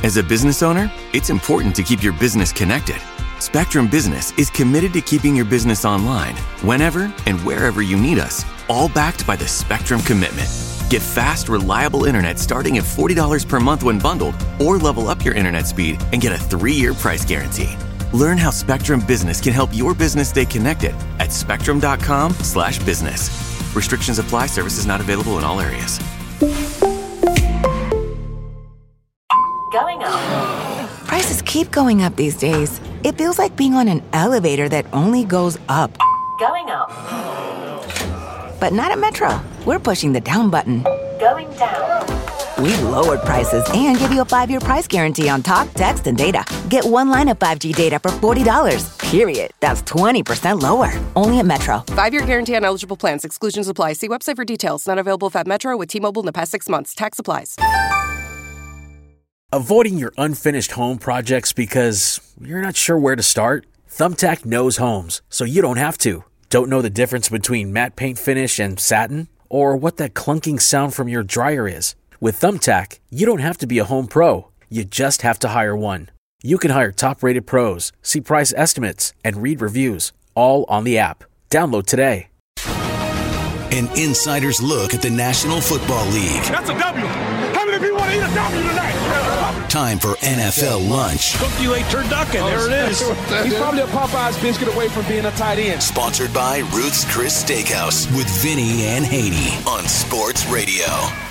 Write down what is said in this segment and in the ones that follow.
As a business owner, it's important to keep your business connected. Spectrum Business is committed to keeping your business online whenever and wherever you need us, all backed by the Spectrum Commitment. Get fast, reliable internet starting at $40 per month when bundled, or level up your internet speed and get a 3-year price guarantee. Learn how Spectrum Business can help your business stay connected at spectrum.com/business. Restrictions apply. Services not available in all areas. Going up. Prices keep going up these days. It feels like being on an elevator that only goes up. Going up. But not at Metro. We're pushing the down button. Going down. We lowered prices and give you a 5-year price guarantee on talk, text, and data. Get one line of 5G data for $40. Period. That's 20% lower. Only at Metro. 5-year guarantee on eligible plans. Exclusions apply. See website for details. Not available at Metro with T-Mobile in the past 6 months. Tax applies. Avoiding your unfinished home projects because you're not sure where to start? Thumbtack knows homes, so you don't have to. Don't know the difference between matte paint finish and satin? Or what that clunking sound from your dryer is? With Thumbtack, you don't have to be a home pro. You just have to hire one. You can hire top-rated pros, see price estimates, and read reviews, all on the app. Download today. An insider's look at the National Football League. That's a W. How many people want to eat a W tonight? Time for NFL lunch. Cook you a turducken. There it is. He's probably a Popeye's biscuit away from being a tight end. Sponsored by Ruth's Chris Steakhouse with Vinny and Haney on Sports Radio.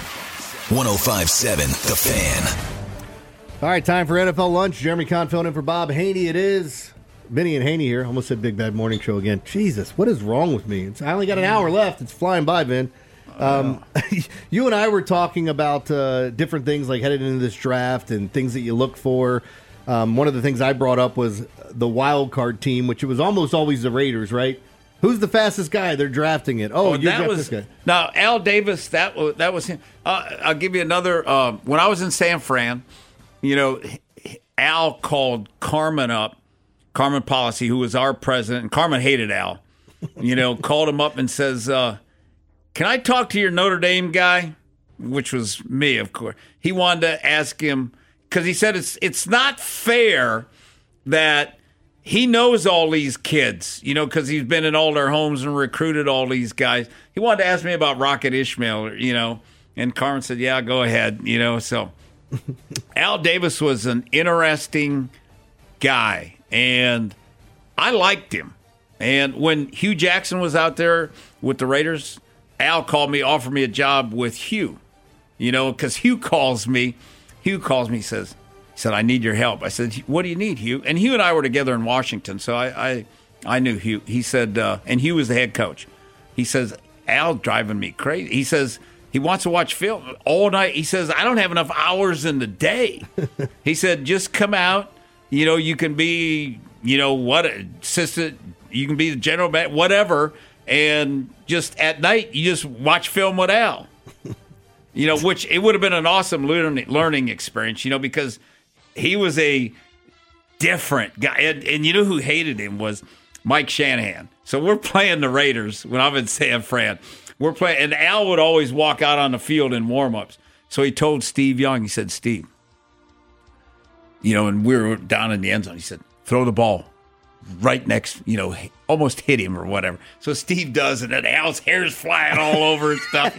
105.7 The Fan. All right, time for NFL lunch. Jeremy Conn filling in for Bob Haney. It is Vinny and Haney here. Almost said Big Bad Morning Show again. Jesus, what is wrong with me? I only got an hour left. It's flying by, Vin. You and I were talking about different things like headed into this draft and things that you look for. One of the things I brought up was the wild card team, which it was almost always the Raiders, right? Who's the fastest guy? They're drafting it. Oh, you that was this guy. Now Al Davis. That was him. I'll give you another. When I was in San Fran, Al called Carmen up, Carmen Policy, who was our president, and Carmen hated Al. Called him up and says, "Can I talk to your Notre Dame guy?" Which was me, of course. He wanted to ask him because he said it's not fair that he knows all these kids, because he's been in all their homes and recruited all these guys. He wanted to ask me about Rocket Ishmael, and Carmen said, "Yeah, go ahead," So Al Davis was an interesting guy, and I liked him. And when Hugh Jackson was out there with the Raiders, Al called me, offered me a job with Hugh, because Hugh calls me, he said, "I need your help." I said, "What do you need, Hugh?" And Hugh and I were together in Washington, so I knew Hugh. He said, and Hugh was the head coach. He says, "Al's driving me crazy." He says, he wants to watch film all night. He says, "I don't have enough hours in the day." He said, "Just come out. You can be, what, assistant, you can be the general manager, whatever, and just at night, you just watch film with Al." Which it would have been an awesome learning experience, because he was a different guy. And you know who hated him was Mike Shanahan. So we're playing the Raiders when I'm in San Fran. We're playing, and Al would always walk out on the field in warm-ups. So he told Steve Young, he said, "Steve," and we were down in the end zone. He said, "Throw the ball right next, almost hit him or whatever." So Steve does, and then Al's hair's flying all over and stuff,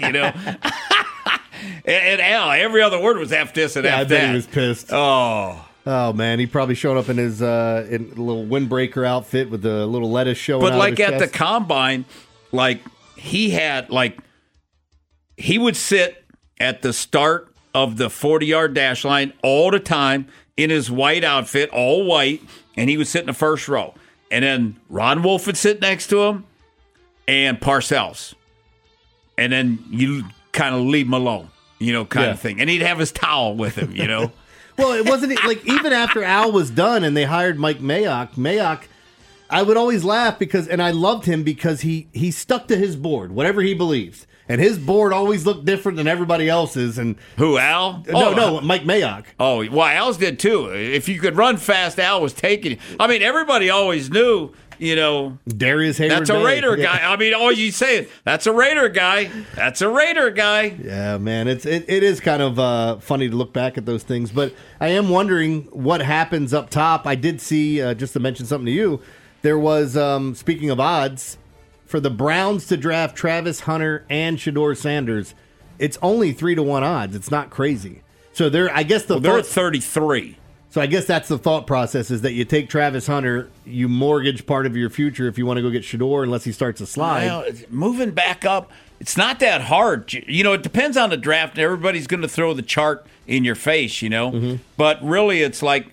And Al, every other word was F this and F that. I bet he was pissed. Oh, man. He probably showed up in his in a little windbreaker outfit with a little lettuce showing out But like of his at chest. the combine, he would sit at the start of the 40-yard dash line all the time in his white outfit, all white, and he would sit in the first row. And then Ron Wolf would sit next to him and Parcells. And then you kind of leave him alone, kind of thing. And he'd have his towel with him, Well, it wasn't even after Al was done and they hired Mike Mayock, I would always laugh and I loved him because he stuck to his board, whatever he believed. And his board always looked different than everybody else's. And who, Al? No, Mike Mayock. Oh, well, Al's did too. If you could run fast, Al was taking you. I mean, everybody always knew, Darius Hayward. That's a Raider guy. I mean, all you say is, that's a Raider guy. That's a Raider guy. Yeah, man. It is kind of funny to look back at those things. But I am wondering what happens up top. I did see, just to mention something to you, there was, speaking of odds, for the Browns to draft Travis Hunter and Shedeur Sanders, it's only 3-1 odds. It's not crazy. So they're at 33. So I guess that's the thought process, is that you take Travis Hunter, you mortgage part of your future if you want to go get Shedeur, unless he starts to slide. Well, moving back up, it's not that hard. It depends on the draft. Everybody's going to throw the chart in your face, Mm-hmm. But really, it's like,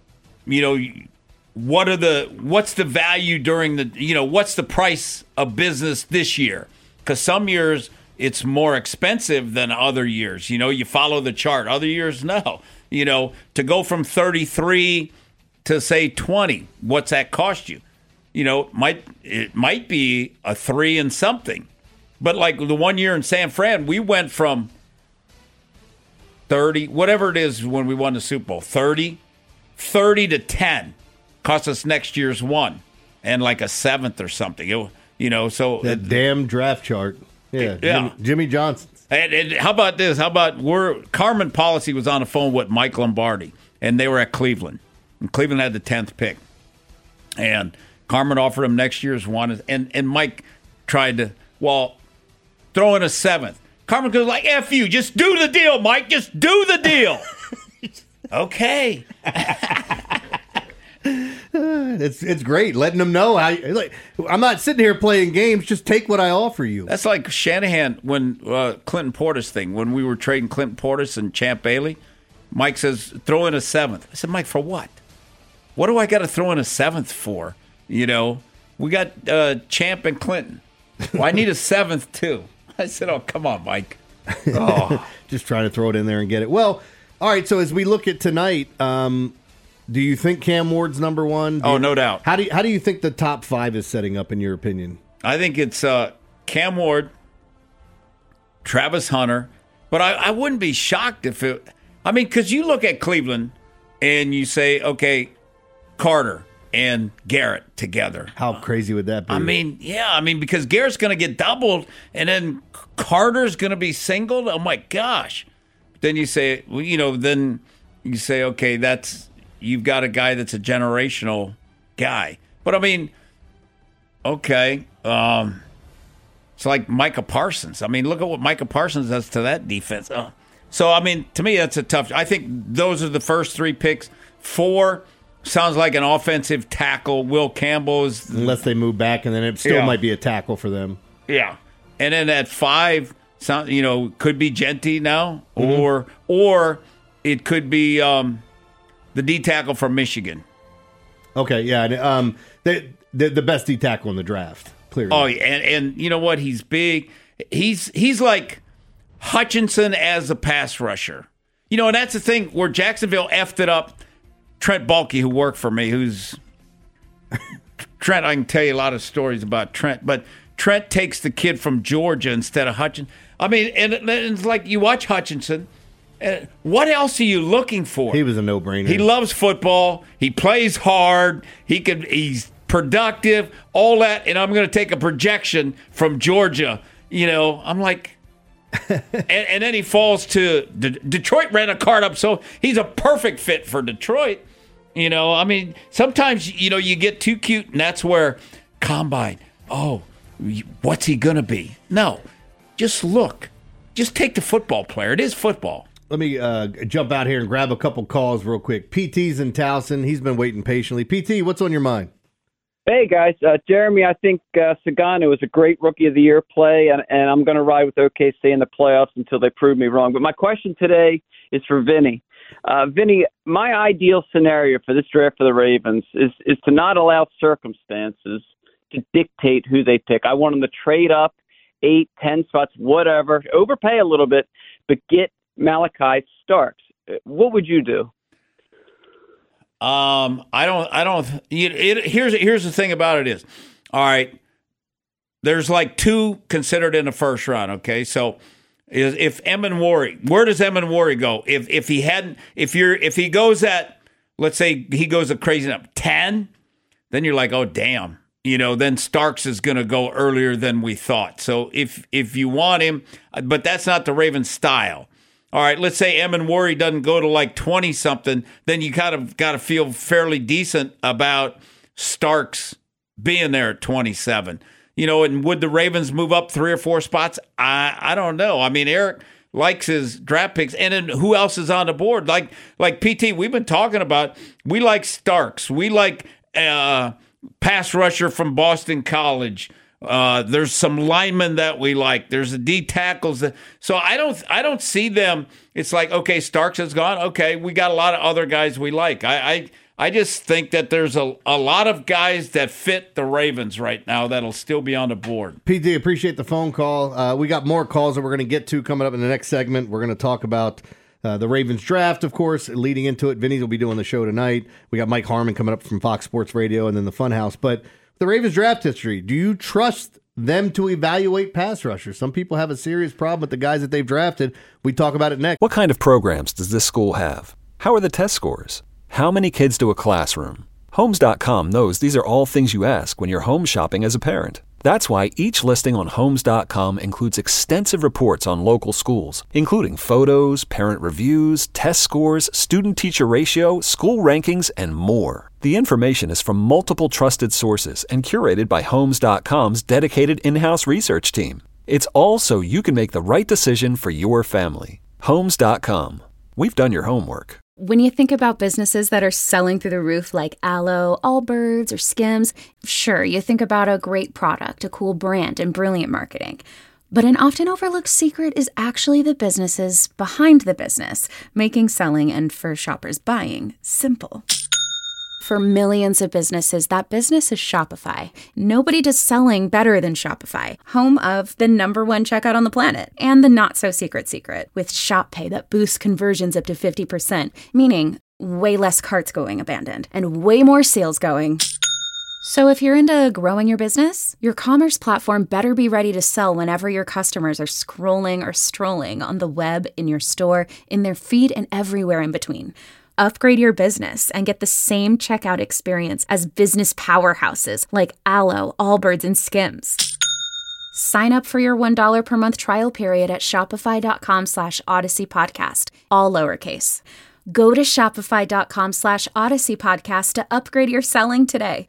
what's the value during the, what's the price of business this year? Because some years it's more expensive than other years. You follow the chart. Other years, no. To go from 33 to say 20, what's that cost you? It might be a 3 and something. But like the 1 year in San Fran, we went from 30, whatever it is when we won the Super Bowl, 30 to 10 cost us next year's 1 and like a 7th or something. So that damn draft chart. Yeah. Jimmy Johnson. And how about this? Carmen Policy was on the phone with Mike Lombardi, and they were at Cleveland. And Cleveland had the 10th pick. And Carmen offered him next year's 1, and Mike tried to, throw in a 7th. Carmen goes like, F you, just do the deal, Mike, just do the deal. Okay. It's great letting them know how. I'm not sitting here playing games. Just take what I offer you. That's like Shanahan when Clinton Portis thing, when we were trading Clinton Portis and Champ Bailey. Mike says, throw in a 7th. I said, Mike, for what? What do I got to throw in a 7th for? We got Champ and Clinton. Well, I need a 7th too. I said, oh, come on, Mike. Oh. Just trying to throw it in there and get it. Well, all right. So as we look at tonight, do you think Cam Ward's number 1? No doubt. How do you think the top 5 is setting up in your opinion? I think it's Cam Ward, Travis Hunter, but I wouldn't be shocked if it. I mean, because you look at Cleveland and you say, okay, Carter and Garrett together. How crazy would that be? I mean, because Garrett's going to get doubled and then Carter's going to be singled. Oh my gosh! Then you say, okay, you've got a guy that's a generational guy. But I mean, okay, it's like Micah Parsons. I mean, look at what Micah Parsons does to that defense. So, I mean, to me, that's a tough. I think those are the first 3 picks. 4 sounds like an offensive tackle. Will Campbell is. Unless they move back, and then it still might be a tackle for them. Yeah. And then at 5, could be Genty now, or it could be the D tackle from Michigan. Okay, yeah. The best D tackle in the draft, clearly. Oh, yeah. And you know what? He's big. He's like Hutchinson as a pass rusher. And that's the thing where Jacksonville effed it up. Trent Baalke, who worked for me, who's Trent, I can tell you a lot of stories about Trent, but Trent takes the kid from Georgia instead of Hutchinson. I mean, and it's like you watch Hutchinson. What else are you looking for? He was a no-brainer. He loves football. He plays hard. He's productive, all that. And I'm going to take a projection from Georgia. I'm like, and then he falls to Detroit. Ran a card up, so he's a perfect fit for Detroit. I mean, sometimes you get too cute, and that's where combine. Oh, what's he gonna be? No, just look. Just take the football player. It is football. Let me jump out here and grab a couple calls real quick. PT's in Towson. He's been waiting patiently. PT, what's on your mind? Hey, guys. Jeremy, I think Sagano was a great Rookie of the Year play, and I'm going to ride with OKC in the playoffs until they prove me wrong. But my question today is for Vinny. Vinny, my ideal scenario for this draft for the Ravens is to not allow circumstances to dictate who they pick. I want them to trade up 8, 10 spots, whatever, overpay a little bit, but get Malachi Starks. What would you do? Here's the thing about it is, all right, there's like 2 considered in the first round. Okay. So if Emanwari, where does Emanwari go? If he goes at, let's say he goes a crazy number 10, then you're like, oh damn, then Starks is going to go earlier than we thought. So if you want him, but that's not the Ravens style. All right, let's say Emin Worry doesn't go to like 20-something, then you got to feel fairly decent about Starks being there at 27. And would the Ravens move up 3 or 4 spots? I don't know. I mean, Eric likes his draft picks. And then who else is on the board? Like PT, we've been talking about, we like Starks. We like pass rusher from Boston College. There's some linemen that we like. There's the D tackles. So I don't see them. It's like, okay, Starks is gone. Okay, we got a lot of other guys we like. I just think that there's a lot of guys that fit the Ravens right now that'll still be on the board. PD, appreciate the phone call. We got more calls that we're going to get to coming up in the next segment. We're going to talk about the Ravens draft, of course, leading into it. Vinny's will be doing the show tonight. We got Mike Harmon coming up from Fox Sports Radio and then the Funhouse. But the Ravens draft history, do you trust them to evaluate pass rushers? Some people have a serious problem with the guys that they've drafted. We talk about it next. What kind of programs does this school have? How are the test scores? How many kids do a classroom? Homes.com knows these are all things you ask when you're home shopping as a parent. That's why each listing on Homes.com includes extensive reports on local schools, including photos, parent reviews, test scores, student-teacher ratio, school rankings, and more. The information is from multiple trusted sources and curated by Homes.com's dedicated in-house research team. It's all so you can make the right decision for your family. Homes.com. We've done your homework. When you think about businesses that are selling through the roof like Aloe, Allbirds, or Skims, sure, you think about a great product, a cool brand, and brilliant marketing. But an often overlooked secret is actually the businesses behind the business, making selling and, for shoppers, buying simple. For millions of businesses, that business is Shopify. Nobody does selling better than Shopify, home of the #1 checkout on the planet, and the not-so-secret secret, with Shop Pay that boosts conversions up to 50%, meaning way less carts going abandoned, and way more sales going. So if you're into growing your business, your commerce platform better be ready to sell whenever your customers are scrolling or strolling on the web, in your store, in their feed, and everywhere in between. Upgrade your business and get the same checkout experience as business powerhouses like Aloe, Allbirds, and Skims. Sign up for your $1 per month trial period at shopify.com/Odyssey Podcast, all lowercase. Go to shopify.com/Odyssey Podcast to upgrade your selling today.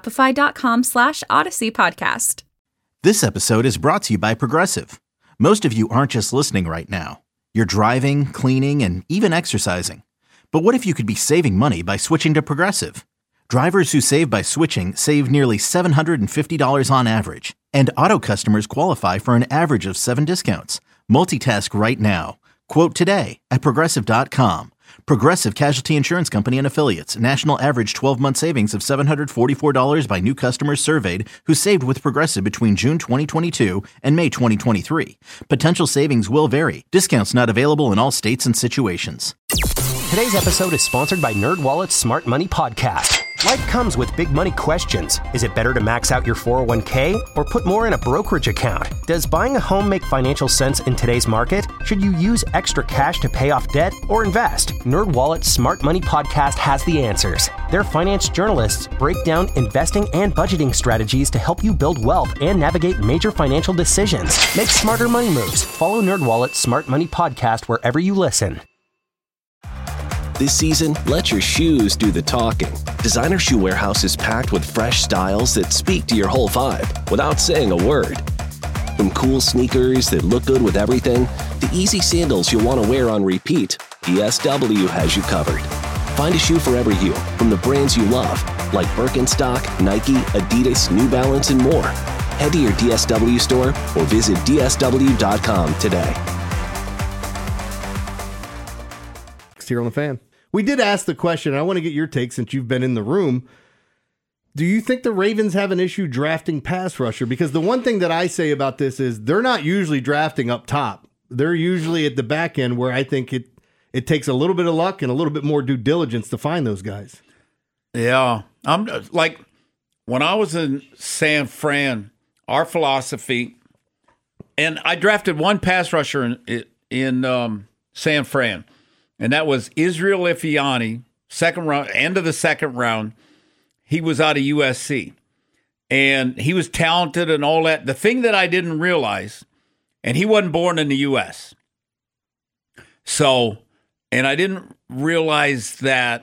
Shopify.com/Odyssey Podcast. This episode is brought to you by Progressive. Most of you aren't just listening right now. You're driving, cleaning, and even exercising. But what if you could be saving money by switching to Progressive? Drivers who save by switching save nearly $750 on average. And auto customers qualify for an average of 7 discounts. Multitask right now. Quote today at Progressive.com. Progressive Casualty Insurance Company and Affiliates. National average 12-month savings of $744 by new customers surveyed who saved with Progressive between June 2022 and May 2023. Potential savings will vary. Discounts not available in all states and situations. Today's episode is sponsored by NerdWallet's Smart Money Podcast. Life comes with big money questions. Is it better to max out your 401k or put more in a brokerage account? Does buying a home make financial sense in today's market? Should you use extra cash to pay off debt or invest? NerdWallet's Smart Money Podcast has the answers. Their finance journalists break down investing and budgeting strategies to help you build wealth and navigate major financial decisions. Make smarter money moves. Follow NerdWallet's Smart Money Podcast wherever you listen. This season, let your shoes do the talking. Designer Shoe Warehouse is packed with fresh styles that speak to your whole vibe without saying a word. From cool sneakers that look good with everything to easy sandals you'll want to wear on repeat, DSW has you covered. Find a shoe for every you from the brands you love, like Birkenstock, Nike, Adidas, New Balance, and more. Head to your DSW store or visit DSW.com today. Here on the Fan. We did ask the question. I want to get your take since you've been in the room. Do you think the Ravens have an issue drafting pass rusher? Because the one thing that I say about this is they're not usually drafting up top. They're usually at the back end where I think it takes a little bit of luck and a little bit more due diligence to find those guys. Yeah. I'm like, when I was in San Fran, our philosophy, and I drafted one pass rusher in San Fran, and that was Israel Ifiani, second round, end of the second round. He was out of USC. and he was talented and all that. The thing that I didn't realize, and he wasn't born in the U.S., so, and I didn't realize that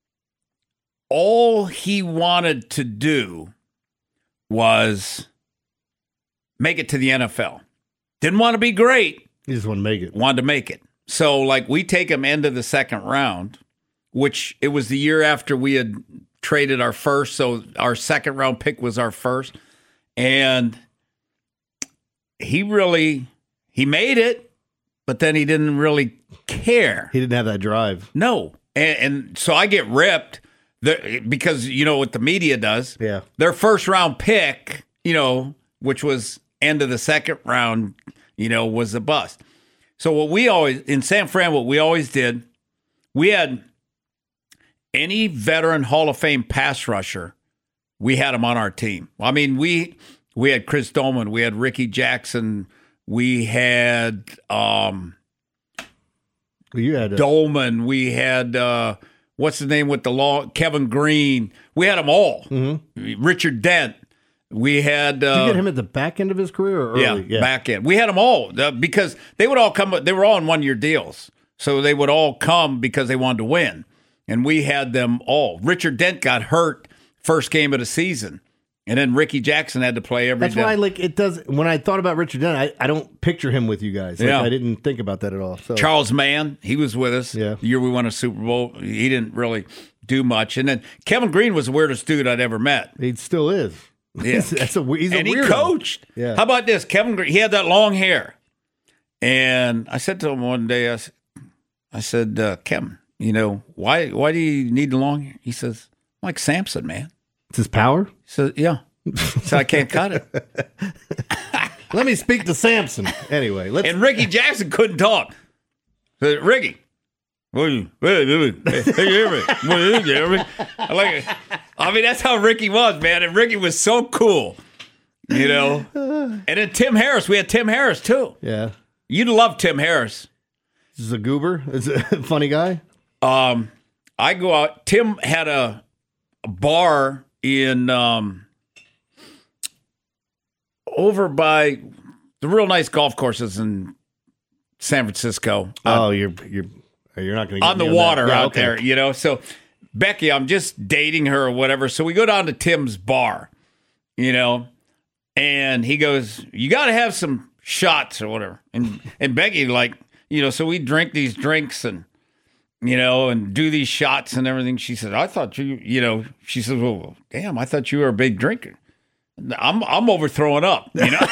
all he wanted to do was make it to the NFL. Didn't want to be great. He just wanted to make it. Wanted to make it. So, like, we take him into the second round, which it was the year after we had traded our first, so our second round pick was our first. And he made it, but then he didn't really care. He didn't have that drive. No. And so I get ripped because, you know, what the media does. Yeah. Their first round pick, you know, which was end of the second round, you know, was a bust. So what we always, in San Fran, what we always did, we had any veteran Hall of Fame pass rusher, we had him on our team. I mean, we had Chris Dolman, we had Ricky Jackson, we had Dolman, we had what's the name with the law? Kevin Green. We had them all. Mm-hmm. Richard Dent. We had. Did you get him at the back end of his career or early? Yeah, back end. We had them all because they would all come. They were all in 1 year deals, so they would all come because they wanted to win, and we had them all. Richard Dent got hurt first game of the season, and then Ricky Jackson had to play every day. That's why, like, it does. When I thought about Richard Dent, I don't picture him with you guys. Like, I didn't think about that at all. So. Charles Mann, he was with us. Yeah. The year we won a Super Bowl, he didn't really do much. And then Kevin Green was the weirdest dude I'd ever met. He still is. Yeah. He's a weirdo. He coached. Yeah. How about this? Kevin Green, he had that long hair. And I said to him one day, I said, Kevin, you know, why do you need the long hair? He says, like Samson, man. It's his power? He says, yeah. So I can't cut it. Let me speak to Samson. Anyway, and Ricky Jackson couldn't talk. So, Ricky, I like it. I mean, that's how Ricky was, man. And Ricky was so cool, you know. And then Tim Harris, we had Tim Harris too. Yeah, you'd love Tim Harris. This is a goober. Is a funny guy. I go out. Tim had a bar in over by the real nice golf courses in San Francisco. Oh, you're not going to get on the water out there, you know. So Becky, I'm just dating her or whatever. So we go down to Tim's bar, you know, and he goes, "You got to have some shots or whatever." And Becky, like, you know, so we drink these drinks and, you know, and do these shots and everything. She says, "I thought you know," she says, "Well, damn, I thought you were a big drinker." I'm over throwing up, you know.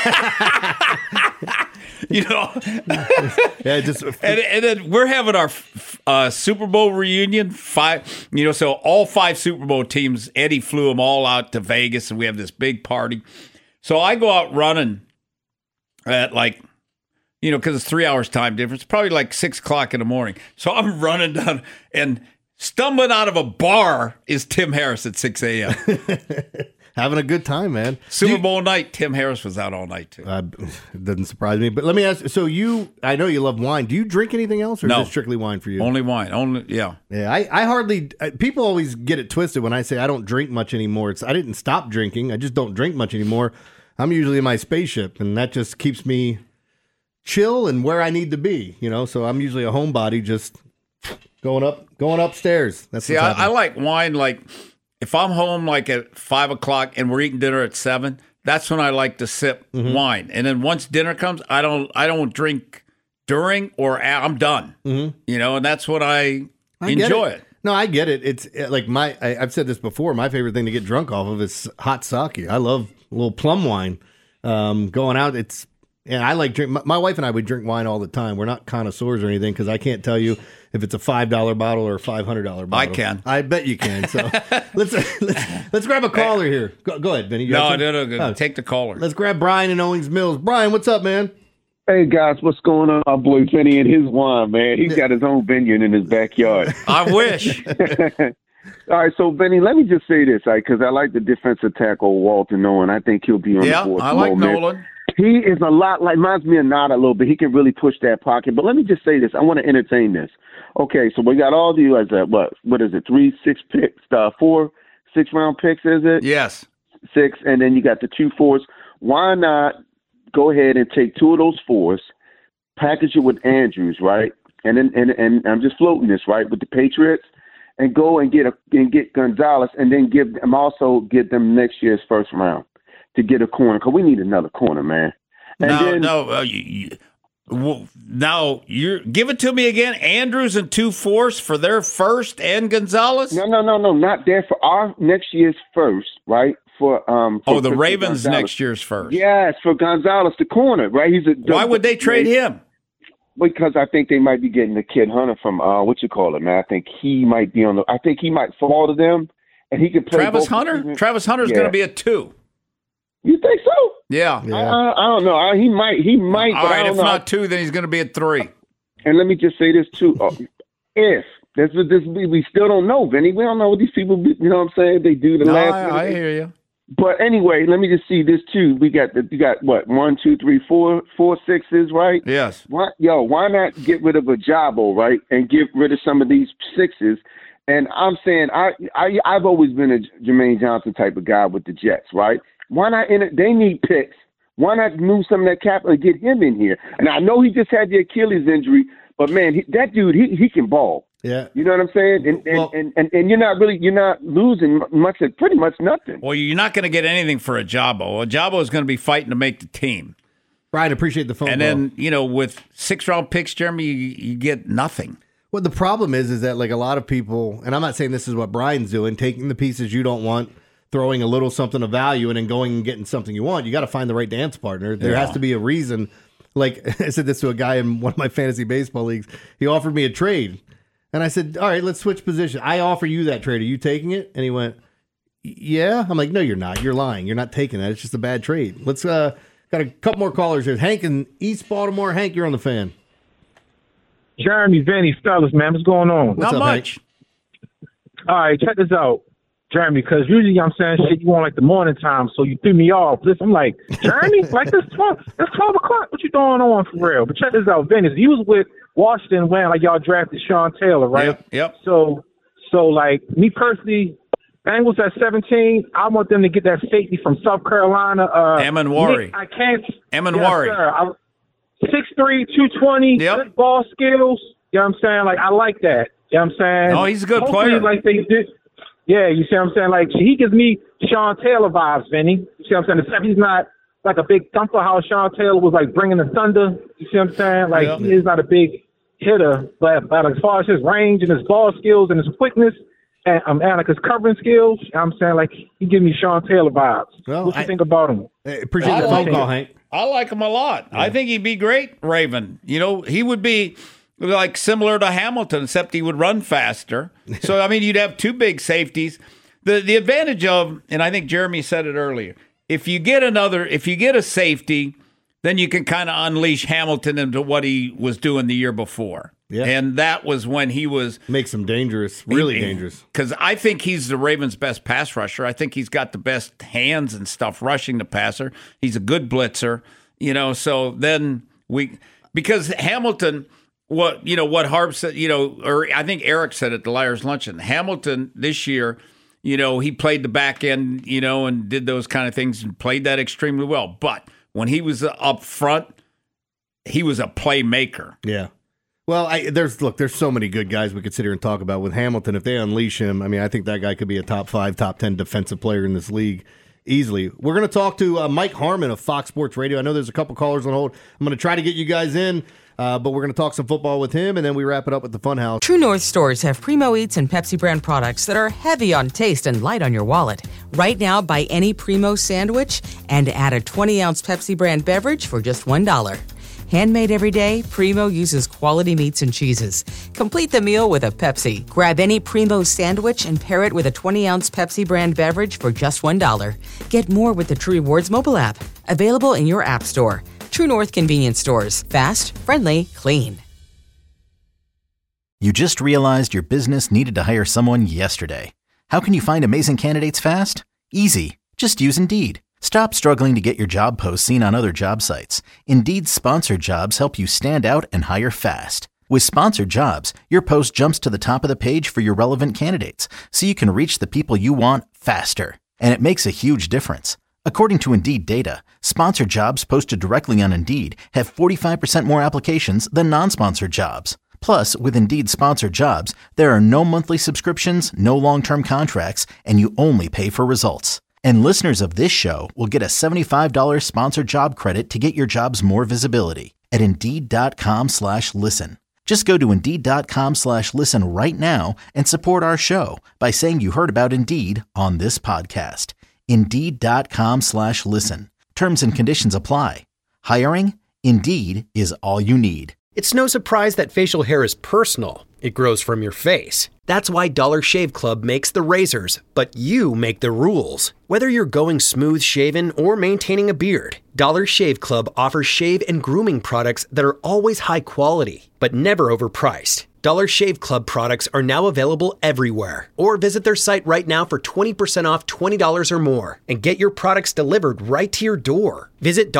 You know, yeah, just and then we're having our Super Bowl reunion. 5, you know, so all 5 Super Bowl teams. Eddie flew them all out to Vegas, and we have this big party. So I go out running at like, you know, because it's 3 hours time difference, probably like 6 o'clock in the morning. So I'm running down and stumbling out of a bar is Tim Harris at 6 a.m. Having a good time, man. Super Bowl night, Tim Harris was out all night, too. It doesn't surprise me. But let me ask, so I know you love wine. Do you drink anything else, or No. is it strictly wine for you? Only wine. Yeah. Yeah, I hardly, people always get it twisted when I say I don't drink much anymore. I didn't stop drinking. I just don't drink much anymore. I'm usually in my spaceship, and that just keeps me chill and where I need to be, you know? So I'm usually a homebody, just going upstairs. That's See, I like wine, like, if I'm home like at 5 o'clock and we're eating dinner at 7, that's when I like to sip wine. And then once dinner comes, I don't drink during or I'm done. Mm-hmm. You know, and that's what I enjoy it. No, I get it. It's like I've said this before. My favorite thing to get drunk off of is hot sake. I love a little plum wine. Going out, I like drink. My wife and I would drink wine all the time. We're not connoisseurs or anything because I can't tell you if it's a $5 bottle or a $500 bottle. I can. I bet you can. So let's grab a caller here. Go ahead, Vinny. No. Take the caller. Let's grab Brian in Owings Mills. Brian, what's up, man? Hey, guys, what's going on? I blew Vinny in his wine, man. He's got his own vineyard in his backyard. I wish. All right, so, Vinny, let me just say this, because I like the defensive tackle, Walter Nolan. I think he'll be on the board. Yeah, I like Nolan. He is a lot like, reminds me of Nada a little bit. He can really push that pocket. But let me just say this. I want to entertain this. Okay, so we got all the, what is it, 4 6-round picks, is it? Yes. and then you got the 2 4s. Why not go ahead and take 2 of those 4s, package it with Andrews, right? And then and I'm just floating this, right, with the Patriots, and go and get Gonzalez, and then give them next year's first round to get a corner, because we need another corner, man. And now you give it to me again. Andrews and 2 4s for their first, and Gonzalez. No, not there for our next year's first, right? For the Ravens next year's first. Yes, for Gonzalez, the corner, right? Why would they trade him? Because I think they might be getting the kid Hunter from man. I think he might be I think he might fall to them, and he can play. Travis Hunter. Travis Hunter's going to be a 2. You think so? Yeah. I don't know. He might. All but right, I don't if know. not 2, then he's going to be at 3. And let me just say this too: if we still don't know, Vinny. We don't know what these people. You know what I'm saying? They do the last. I hear you. But anyway, let me just see this too. You got what? 1, 2, 3, 4 6s, right? Yes. Why not get rid of Ajabo, right, and get rid of some of these 6s? And I'm saying I've always been a Jermaine Johnson type of guy with the Jets, right? Why not? They need picks. Why not move some of that capital and get him in here? And I know he just had the Achilles injury, but man, that dude, he can ball. Yeah. You know what I'm saying? And you're not losing much, pretty much nothing. Well, you're not going to get anything for Ajabo. Ajabo is going to be fighting to make the team. Brian, appreciate the phone call. And then, with 6-round picks, Jeremy, you get nothing. Well, the problem is that like a lot of people, and I'm not saying this is what Brian's doing, taking the pieces you don't want, throwing a little something of value, and then going and getting something you want. You got to find the right dance partner. There has to be a reason. Like I said this to a guy in one of my fantasy baseball leagues. He offered me a trade. And I said, all right, let's switch positions. I offer you that trade. Are you taking it? And he went, yeah. I'm like, no, you're not. You're lying. You're not taking that. It's just a bad trade. Let's got a couple more callers here. Hank in East Baltimore. Hank, you're on the Fan. Jeremy, Vinny, fellas, man, what's going on? Not much. All right, check this out, Jeremy, because usually I'm saying shit you want like the morning time, so you threw me off. Listen, I'm like, Jeremy, like it's 12 o'clock. What you doing on for real? But check this out, Vinny. You was with Washington when like y'all drafted Sean Taylor, right? Yep. So like me personally, Bengals at 17, I want them to get that safety from South Carolina. Emanwari. I can't. Emanwari. Yes, 6'3", 220, good ball skills. You know what I'm saying? Like, I like that. You know what I'm saying? Oh, he's a good Hopefully, player. Like they did. Yeah, you see what I'm saying? Like, he gives me Sean Taylor vibes, Vinny. You see what I'm saying? Except he's not like a big thumper, how Sean Taylor was like bringing the thunder. You see what I'm saying? Like, he is not a big hitter, but as far as his range and his ball skills and his quickness and like his covering skills, you know what I'm saying? Like, he gives me Sean Taylor vibes. Well, what you think about him? Appreciate the phone call, Hank. I like him a lot. Yeah. I think he'd be great, Raven. He would be like similar to Hamilton, except he would run faster. So, I mean, you'd have 2 big safeties. The advantage of, and I think Jeremy said it earlier, if you get a safety, then you can kind of unleash Hamilton into what he was doing the year before. Yeah. And that was when he was... Makes him dangerous, really dangerous. Because I think he's the Ravens' best pass rusher. I think he's got the best hands and stuff rushing the passer. He's a good blitzer, so then because Hamilton, what Harb said, or I think Eric said at the Liars Luncheon, Hamilton this year, he played the back end, and did those kind of things and played that extremely well. But when he was up front, he was a playmaker. Yeah. Well, there's so many good guys we could sit here and talk about with Hamilton. If they unleash him, I mean, I think that guy could be a top 5, top 10 defensive player in this league easily. We're going to talk to Mike Harmon of Fox Sports Radio. I know there's a couple callers on hold. I'm going to try to get you guys in, but we're going to talk some football with him, and then we wrap it up with the Funhouse. True North stores have Primo Eats and Pepsi brand products that are heavy on taste and light on your wallet. Right now, buy any Primo sandwich and add a 20-ounce Pepsi brand beverage for just $1. Handmade every day, Primo uses quality meats and cheeses. Complete the meal with a Pepsi. Grab any Primo sandwich and pair it with a 20-ounce Pepsi brand beverage for just $1. Get more with the True Rewards mobile app. Available in your app store. True North convenience stores. Fast, friendly, clean. You just realized your business needed to hire someone yesterday. How can you find amazing candidates fast? Easy. Just use Indeed. Stop struggling to get your job posts seen on other job sites. Indeed's sponsored jobs help you stand out and hire fast. With sponsored jobs, your post jumps to the top of the page for your relevant candidates, so you can reach the people you want faster. And it makes a huge difference. According to Indeed data, sponsored jobs posted directly on Indeed have 45% more applications than non-sponsored jobs. Plus, with Indeed sponsored jobs, there are no monthly subscriptions, no long-term contracts, and you only pay for results. And listeners of this show will get a $75 sponsored job credit to get your jobs more visibility at Indeed.com/listen. Just go to Indeed.com/listen right now and support our show by saying you heard about Indeed on this podcast. Indeed.com/listen. Terms and conditions apply. Hiring? Indeed is all you need. It's no surprise that facial hair is personal. It grows from your face. That's why Dollar Shave Club makes the razors, but you make the rules. Whether you're going smooth shaven or maintaining a beard, Dollar Shave Club offers shave and grooming products that are always high quality, but never overpriced. Dollar Shave Club products are now available everywhere. Or visit their site right now for 20% off $20 or more and get your products delivered right to your door. Visit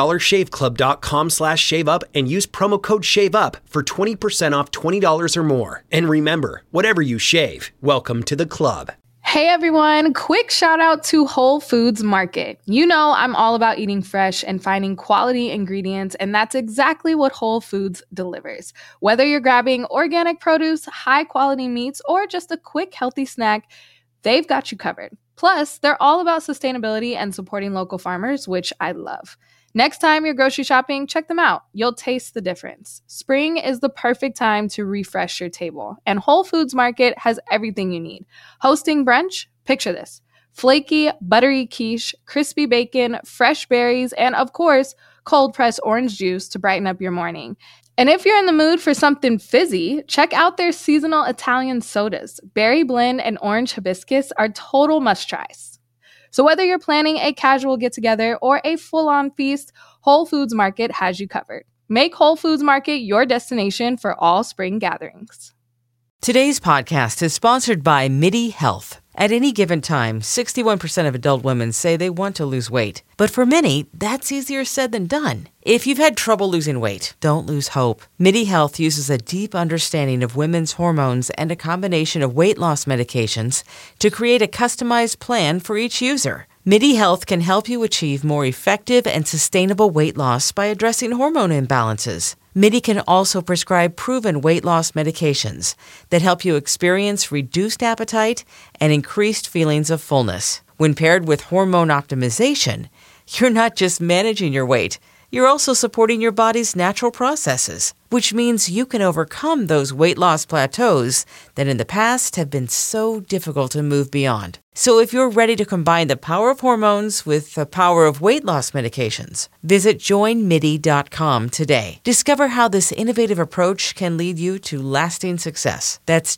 dollarshaveclub.com/shaveup and use promo code SHAVEUP for 20% off $20 or more. And remember, whatever you shave, welcome to the club. Hey everyone, quick shout out to Whole Foods Market. You know I'm all about eating fresh and finding quality ingredients, and that's exactly what Whole Foods delivers. Whether you're grabbing organic produce, high quality meats, or just a quick healthy snack, they've got you covered. Plus, they're all about sustainability and supporting local farmers, which I love. Next time you're grocery shopping, check them out. You'll taste the difference. Spring is the perfect time to refresh your table, and Whole Foods Market has everything you need. Hosting brunch? Picture this. Flaky, buttery quiche, crispy bacon, fresh berries, and of course, cold-pressed orange juice to brighten up your morning. And if you're in the mood for something fizzy, check out their seasonal Italian sodas. Berry blend and orange hibiscus are total must-tries. So whether you're planning a casual get-together or a full-on feast, Whole Foods Market has you covered. Make Whole Foods Market your destination for all spring gatherings. Today's podcast is sponsored by MIDI Health. At any given time, 61% of adult women say they want to lose weight. But for many, that's easier said than done. If you've had trouble losing weight, don't lose hope. MIDI Health uses a deep understanding of women's hormones and a combination of weight loss medications to create a customized plan for each user. MIDI Health can help you achieve more effective and sustainable weight loss by addressing hormone imbalances. MIDI can also prescribe proven weight loss medications that help you experience reduced appetite and increased feelings of fullness. When paired with hormone optimization, you're not just managing your weight, you're also supporting your body's natural processes, which means you can overcome those weight loss plateaus that in the past have been so difficult to move beyond. So if you're ready to combine the power of hormones with the power of weight loss medications, visit joinmidi.com today. Discover how this innovative approach can lead you to lasting success. That's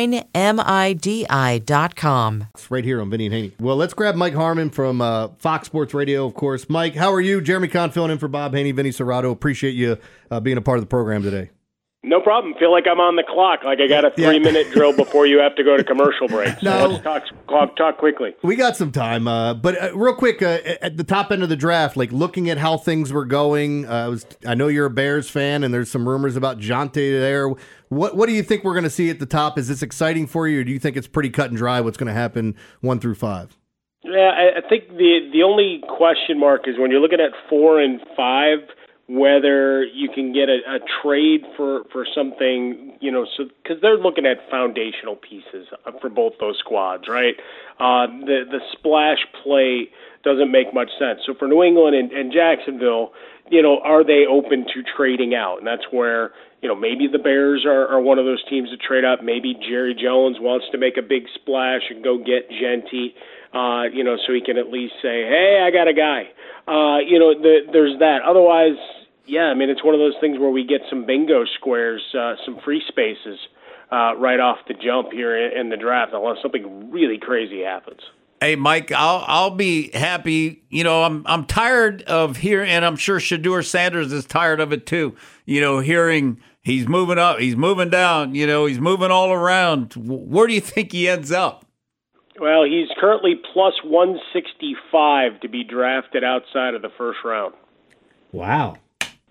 joinmidi.com. It's right here on Vinny and Haney. Well, let's grab Mike Harmon from Fox Sports Radio, of course. Mike, how are you? Jeremy Conn filling in for Bob Haney, Vinny Serrato. Appreciate you being a part of the program today. No problem. Feel like I'm on the clock, like I got a 3-minute drill before you have to go to commercial break. So let's talk quickly. We got some time, but real quick, at the top end of the draft, like looking at how things were going, I know you're a Bears fan, and there's some rumors about Jonte there. What do you think we're going to see at the top? Is this exciting for you, or do you think it's pretty cut and dry what's going to happen 1 through 5? Yeah, I think the only question mark is when you're looking at 4 and 5, whether you can get a trade for something, so because they're looking at foundational pieces for both those squads, right? The splash play doesn't make much sense. So for New England and Jacksonville, are they open to trading out? And that's where, maybe the Bears are one of those teams to trade up. Maybe Jerry Jones wants to make a big splash and go get Genty, so he can at least say, hey, I got a guy. There's that. Otherwise, yeah, I mean, it's one of those things where we get some bingo squares, some free spaces right off the jump here in the draft, unless something really crazy happens. Hey, Mike, I'll be happy. I'm tired of hearing, and I'm sure Shedeur Sanders is tired of it too. Hearing he's moving up, he's moving down, he's moving all around. Where do you think he ends up? Well, he's currently plus 165 to be drafted outside of the first round. Wow.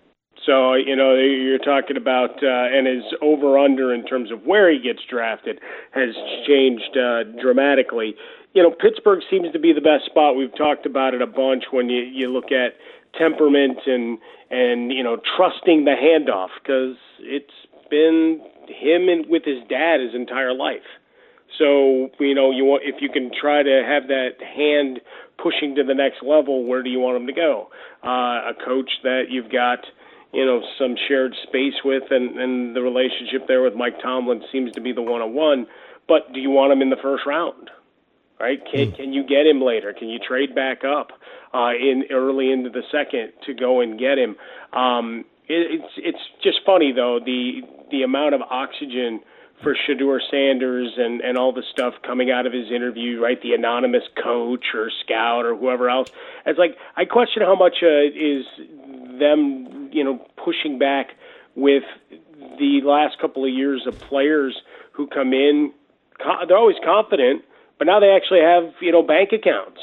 So, you're talking about, and his over-under in terms of where he gets drafted has changed dramatically. Pittsburgh seems to be the best spot. We've talked about it a bunch when you look at temperament and trusting the handoff, because it's been him and with his dad his entire life. So, if you can try to have that hand pushing to the next level, where do you want him to go? A coach that you've got, some shared space with, and the relationship there with Mike Tomlin seems to be the one-on-one. But do you want him in the first round? Right? Can you get him later? Can you trade back up in early into the second to go and get him? It's just funny though, the amount of oxygen for Shedeur Sanders and all the stuff coming out of his interview, right? The anonymous coach or scout or whoever else. It's like, I question how much is them, pushing back with the last couple of years of players who come in. They're always confident, but now they actually have, bank accounts.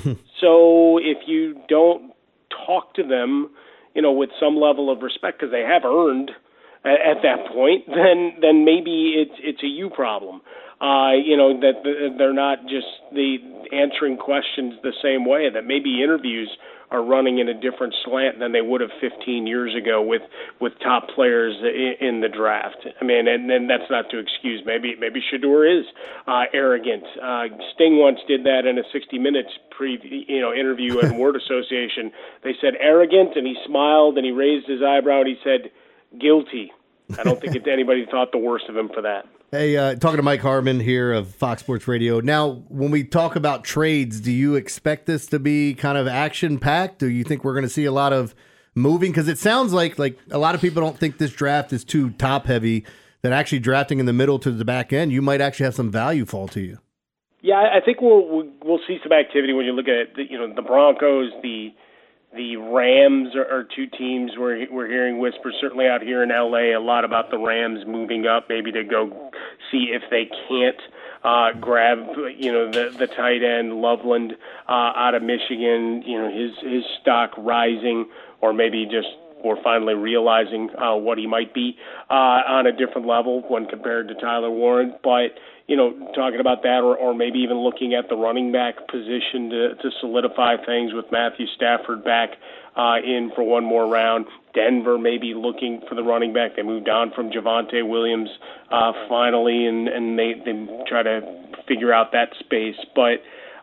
So if you don't talk to them, with some level of respect, because they have earned at that point, then maybe it's a you problem. That they're not just the answering questions the same way, that maybe interviews are running in a different slant than they would have 15 years ago with top players in the draft. I mean, and that's not to excuse. Maybe Shedeur is arrogant. Sting once did that in a 60 Minutes interview and word association. They said arrogant, and he smiled and he raised his eyebrow and he said guilty. I don't think anybody thought the worst of him for that. Hey, talking to Mike Harmon here of Fox Sports Radio. Now, when we talk about trades, do you expect this to be kind of action-packed? Do you think we're going to see a lot of moving? Because it sounds like a lot of people don't think this draft is too top-heavy, that actually drafting in the middle to the back end, you might actually have some value fall to you. Yeah, I think we'll see some activity when you look at the Broncos, the Rams are two teams where we're hearing whispers, certainly out here in L.A., a lot about the Rams moving up, maybe to go see if they can't grab, the tight end Loveland out of Michigan, his stock rising, or maybe just or finally realizing what he might be on a different level when compared to Tyler Warren. But talking about that, or maybe even looking at the running back position to solidify things with Matthew Stafford back in for one more round. Denver maybe looking for the running back. They moved on from Javonte Williams finally, and they try to figure out that space. But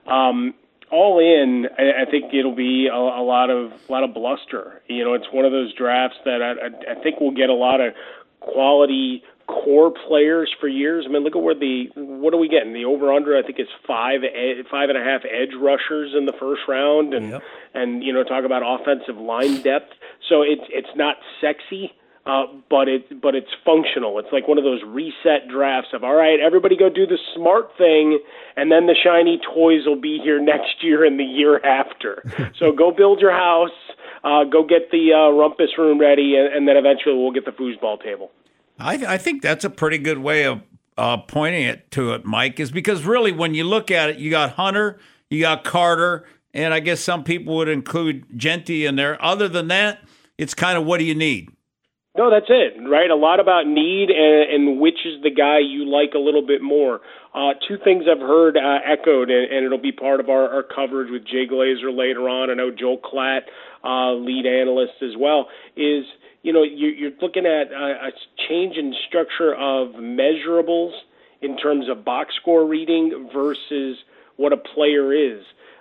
all in, I think it'll be a lot of bluster. It's one of those drafts that I think will get a lot of quality core players for years. I mean, look at what are we getting? The over-under, I think, is 5.5 edge rushers in the first round, and talk about offensive line depth. So it's not sexy, but it's functional. It's like one of those reset drafts of, all right, everybody go do the smart thing, and then the shiny toys will be here next year and the year after. So go build your house, go get the rumpus room ready, and then eventually we'll get the foosball table. I think that's a pretty good way of pointing it to it, Mike, is because really when you look at it, you got Hunter, you got Carter, and I guess some people would include Genty in there. Other than that, it's kind of what do you need? No, that's it, right? A lot about need and which is the guy you like a little bit more. Two things I've heard echoed, and it'll be part of our coverage with Jay Glazer later on. I know Joel Klatt, lead analyst as well, is you're looking at a change in structure of measurables in terms of box score reading versus what a player is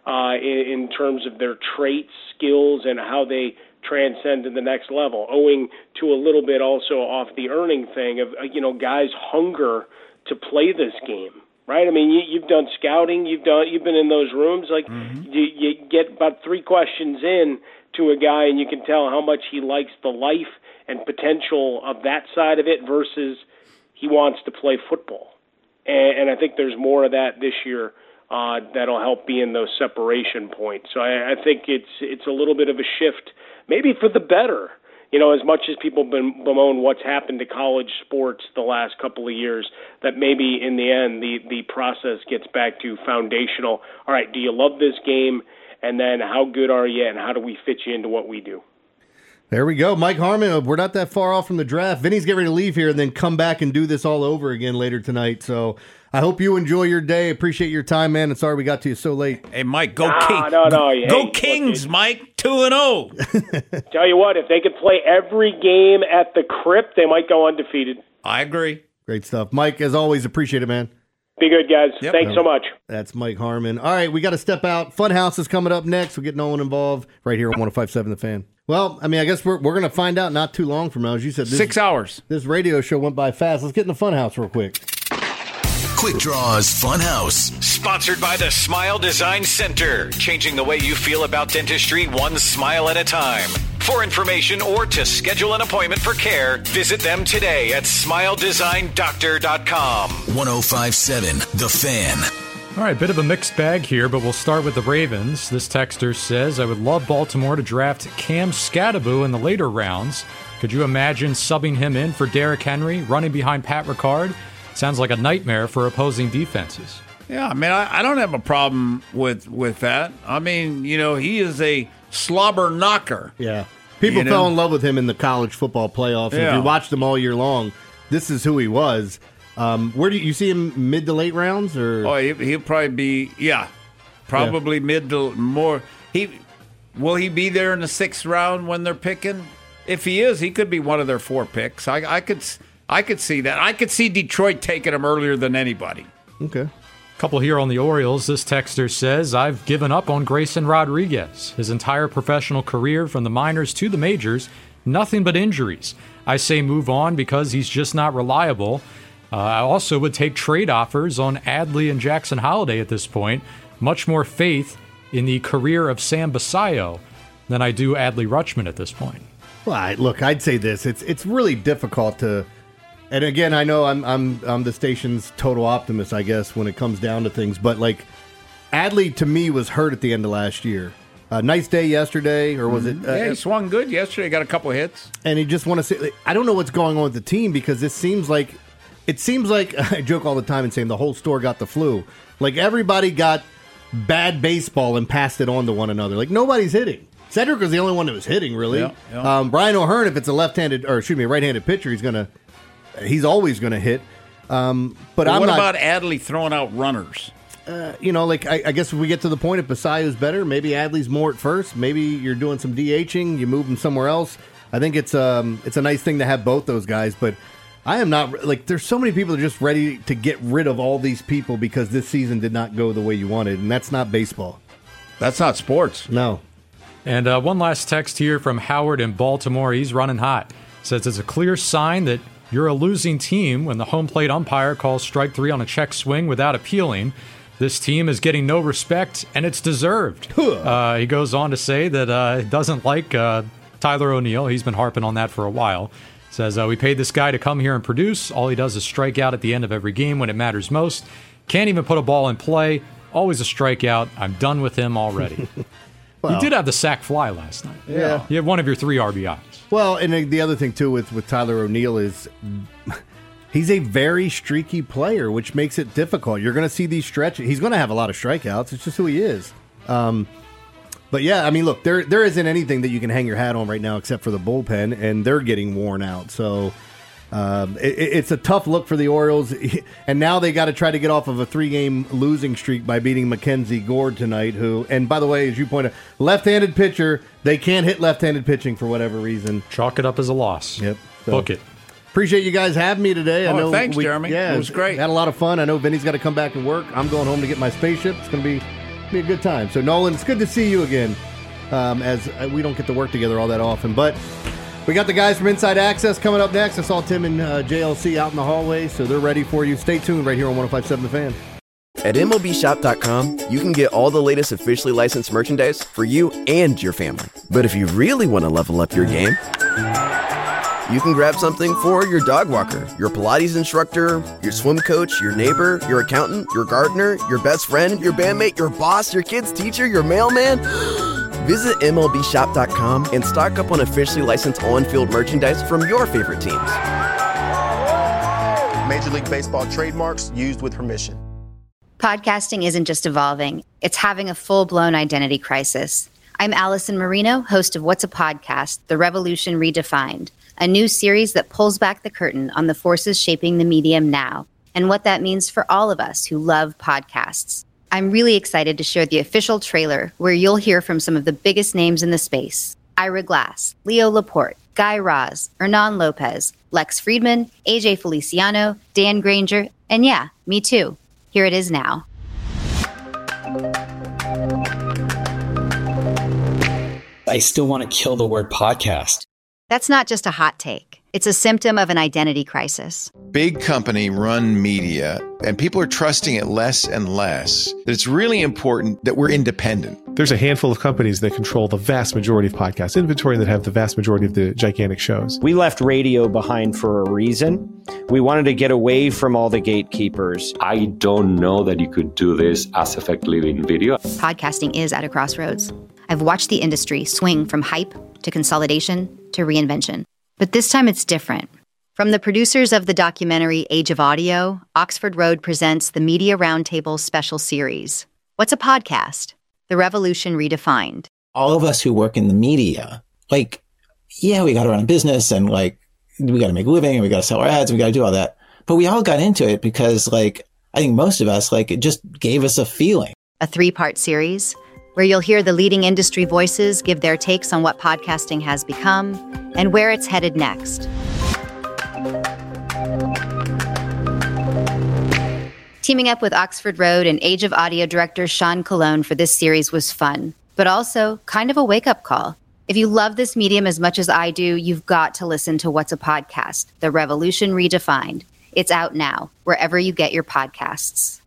in terms of their traits, skills, and how they transcend to the next level, owing to a little bit also off the earning thing of, guys' hunger to play this game. Right? I mean, you've done scouting, you've been in those rooms. Like, you get about 3 questions in to a guy, and you can tell how much he likes the life and potential of that side of it versus he wants to play football. And I think there's more of that this year that'll help be in those separation points. So I think it's a little bit of a shift, maybe for the better. As much as people bemoan what's happened to college sports the last couple of years, that maybe in the end the process gets back to foundational. All right, do you love this game? And then how good are you, and how do we fit you into what we do? There we go. Mike Harmon, we're not that far off from the draft. Vinny's getting ready to leave here and then come back and do this all over again later tonight. So I hope you enjoy your day. Appreciate your time, man. And sorry we got to you so late. Hey, Mike, go Kings. No. Go Kings, Mike. 2-0. Tell you what, if they could play every game at the Crypt, they might go undefeated. I agree. Great stuff. Mike, as always, appreciate it, man. Be good, guys. Yep. Thanks so much. That's Mike Harmon. All right, we got to step out. Funhouse is coming up next. We'll get Nolan involved right here on 105.7 The Fan. Well, I mean, I guess we're going to find out not too long from now. As you said, 6 hours. This radio show went by fast. Let's get in the Funhouse real quick. Quick Draws Funhouse. Sponsored by the Smile Design Center. Changing the way you feel about dentistry one smile at a time. For information or to schedule an appointment for care, visit them today at smiledesignDoctor.com. 105.7 The Fan. All right, bit of a mixed bag here, but we'll start with the Ravens. This texter says, I would love Baltimore to draft Cam Skattebo in the later rounds. Could you imagine subbing him in for Derrick Henry, running behind Pat Ricard? Sounds like a nightmare for opposing defenses. Yeah, I mean, I don't have a problem with that. I mean, he is a slobber knocker. Yeah. People fell in love with him in the college football playoffs. Yeah. If you watched him all year long, this is who he was. Where do you see him, mid to late rounds? Or? Oh, he'll probably be, probably mid to more. Will he be there in the 6th round when they're picking? If he is, he could be one of their 4 picks. I could see that. I could see Detroit taking him earlier than anybody. Okay. Couple here on the Orioles. This texter says, I've given up on Grayson Rodriguez. His entire professional career from the minors to the majors, nothing but injuries. I say move on because he's just not reliable. I also would take trade offers on Adley and Jackson Holliday at this point. Much more faith in the career of Sam Basayo than I do Adley Rutschman at this point. Well, look, I'd say this. It's really difficult to... And again, I know I'm the station's total optimist, I guess, when it comes down to things. But, Adley, to me, was hurt at the end of last year. Nice day yesterday, or was it? Yeah, he swung good yesterday. Got a couple of hits. And he just want to say, I don't know what's going on with the team because it seems like I joke all the time and saying the whole store got the flu. Like everybody got bad baseball and passed it on to one another. Like nobody's hitting. Cedric was the only one that was hitting, really. Yeah. Brian O'Hearn, if it's a right-handed pitcher, he's always gonna hit. But what about Adley throwing out runners? I guess if we get to the point, if Basayo's better, maybe Adley's more at first. Maybe you're doing some DHing, you move him somewhere else. I think it's a nice thing to have both those guys. But I am not there's so many people that are just ready to get rid of all these people because this season did not go the way you wanted, and that's not baseball. That's not sports. No. And one last text here from Howard in Baltimore. He's running hot. Says it's a clear sign that you're a losing team when the home plate umpire calls strike 3 on a check swing without appealing. This team is getting no respect, and it's deserved. He goes on to say that he doesn't like Tyler O'Neill. He's been harping on that for a while. Says, we paid this guy to come here and produce. All he does is strike out at the end of every game when it matters most. Can't even put a ball in play. Always a strikeout. I'm done with him already. Well, he did have the sack fly last night. Yeah. He had one of your 3 RBIs. Well, and the other thing, too, with Tyler O'Neill is he's a very streaky player, which makes it difficult. You're going to see these stretches. He's going to have a lot of strikeouts. It's just who he is. But, yeah, I mean, look, there isn't anything that you can hang your hat on right now except for the bullpen, and they're getting worn out. So it's a tough look for the Orioles. And now they got to try to get off of a 3-game losing streak by beating Mackenzie Gord tonight, who, and by the way, as you pointed out, left-handed pitcher, they can't hit left-handed pitching for whatever reason. Chalk it up as a loss. Yep. So, book it. Appreciate you guys having me today. I know thanks, Jeremy. Yeah, it was great. Had a lot of fun. I know Vinny's got to come back and work. I'm going home to get my spaceship. It's going to be a good time. So, Nolan, it's good to see you again, as we don't get to work together all that often. But we got the guys from Inside Access coming up next. I saw Tim and JLC out in the hallway, so they're ready for you. Stay tuned right here on 105.7 The Fan. At MLBshop.com, you can get all the latest officially licensed merchandise for you and your family. But if you really want to level up your game, you can grab something for your dog walker, your Pilates instructor, your swim coach, your neighbor, your accountant, your gardener, your best friend, your bandmate, your boss, your kid's teacher, your mailman. Visit MLBshop.com and stock up on officially licensed on-field merchandise from your favorite teams. Major League Baseball trademarks used with permission. Podcasting isn't just evolving, it's having a full-blown identity crisis. I'm Allison Marino, host of What's a Podcast, The Revolution Redefined, a new series that pulls back the curtain on the forces shaping the medium now and what that means for all of us who love podcasts. I'm really excited to share the official trailer where you'll hear from some of the biggest names in the space. Ira Glass, Leo Laporte, Guy Raz, Hernan Lopez, Lex Friedman, AJ Feliciano, Dan Granger, and yeah, me too. Here it is now. I still want to kill the word podcast. That's not just a hot take. It's a symptom of an identity crisis. Big company run media, and people are trusting it less and less. It's really important that we're independent. There's a handful of companies that control the vast majority of podcast inventory that have the vast majority of the gigantic shows. We left radio behind for a reason. We wanted to get away from all the gatekeepers. I don't know that you could do this as effectively in video. Podcasting is at a crossroads. I've watched the industry swing from hype to consolidation to reinvention. But this time it's different. From the producers of the documentary Age of Audio, Oxford Road presents the Media Roundtable special series. What's a podcast? The Revolution Redefined. All of us who work in the media, we got to run a business and we got to make a living and we got to sell our ads and we got to do all that. But we all got into it because I think most of us, it just gave us a feeling. A 3-part series where you'll hear the leading industry voices give their takes on what podcasting has become and where it's headed next. Teaming up with Oxford Road and Age of Audio director Sean Colon for this series was fun, but also kind of a wake-up call. If you love this medium as much as I do, you've got to listen to What's a Podcast? The Revolution Redefined. It's out now, wherever you get your podcasts.